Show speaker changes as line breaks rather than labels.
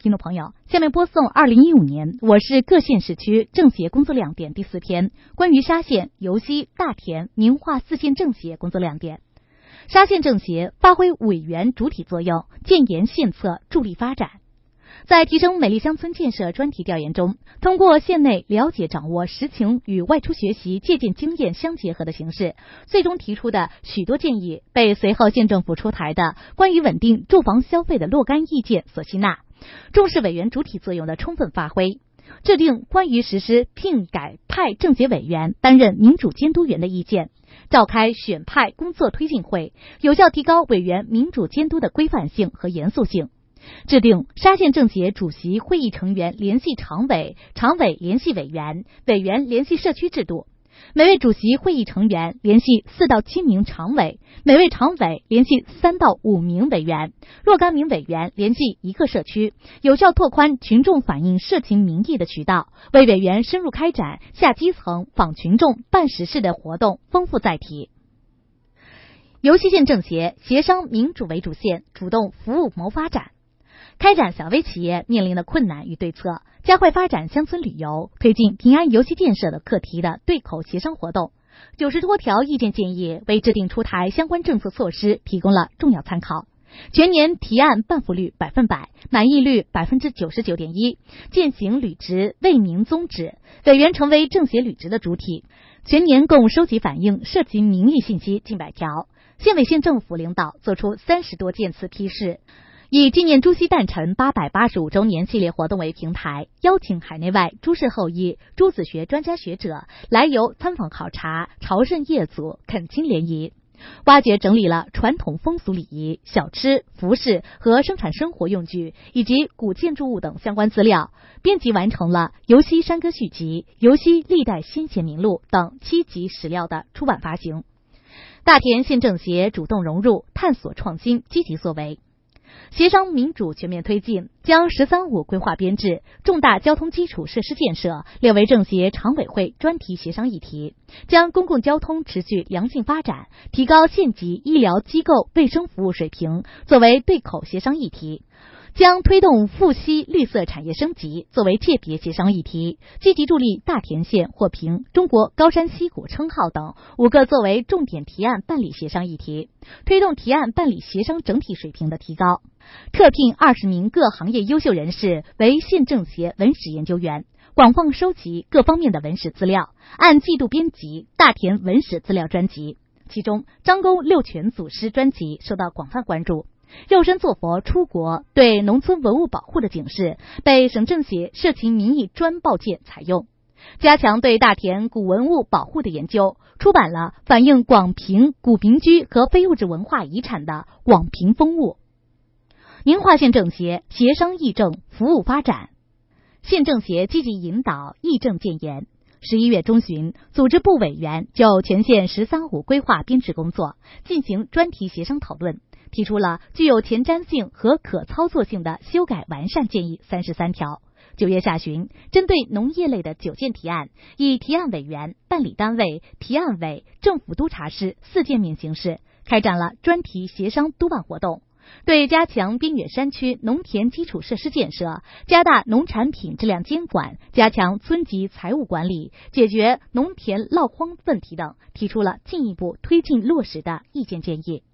听众朋友，下面播送2015年我市各县市区政协工作亮点第4篇，关于沙县、尤溪、大田、宁化4县政协工作亮点。沙县政协发挥委员主体作用，建言献策，助力发展。在提升美丽乡村建设专题调研中，通过县内了解掌握实情与外出学习借鉴经验相结合的形式，最终提出的许多建议被随后县政府出台的关于稳定住房消费的若干意见所吸纳，重视委员主体作用的充分发挥，制定关于实施聘改派政协委员担任民主监督员的意见，召开选派工作推进会，有效提高委员民主监督的规范性和严肃性。制定沙县政协主席会议成员联系常委、常委联系委员、委员联系社区制度，每位主席会议成员联系4到7名常委，每位常委联系3到5名委员，若干名委员联系1个社区，有效拓宽群众反映社情民意的渠道，为委员深入开展下基层访群众办实事的活动丰富载体。尤溪县政协协商民主为主线，主动服务谋发展，开展小微企业面临的困难与对策，加快发展乡村旅游，推进平安游溪建设的课题的对口协商活动。90多条意见建议为制定出台相关政策措施提供了重要参考。全年提案办付率100%，满意率99.1%，践行履职为民宗旨，委员成为政协履职的主体。全年共收集反映涉及民意信息近100条，县委县政府领导作出30多件次批示。以纪念朱熹诞辰885周年系列活动为平台，邀请海内外朱氏后裔、朱子学专家学者来游参访考察、朝圣业祖、恳亲联谊，挖掘整理了传统风俗礼仪、小吃、服饰和生产生活用具以及古建筑物等相关资料，编辑完成了《尤溪山歌续集》《尤溪历代先贤名录》等7集史料的出版发行。大田县政协主动融入，探索创新，积极作为。协商民主全面推进，将“13·5”规划编制、重大交通基础设施建设列为政协常委会专题协商议题，将公共交通持续良性发展、提高县级医疗机构卫生服务水平作为对口协商议题，将推动富硒绿色产业升级作为界别协商议题，积极助力大田县获评中国高山溪谷称号等5个作为重点提案办理协商议题，推动提案办理协商整体水平的提高。特聘20名各行业优秀人士为县政协文史研究员，广泛收集各方面的文史资料，按季度编辑大田文史资料专辑，其中张沟6泉祖师专辑受到广泛关注。肉身做佛出国对农村文物保护的警示被省政协社情民意专报件采用，加强对大田古文物保护的研究，出版了反映广平古民居和非物质文化遗产的《广平风物》。宁化县政协协商议政，服务发展。县政协积极引导议政建言。11月中旬，组织部委员就全县“13·5”规划编制工作进行专题协商讨论，提出了具有前瞻性和可操作性的修改完善建议33条。9月下旬，针对农业类的9件提案，以提案委员、办理单位、提案委、政府督察室4件名形式，开展了专题协商督办活动。对加强边远山区农田基础设施建设、加大农产品质量监管、加强村级财务管理、解决农田涝荒问题等，提出了进一步推进落实的意见建议。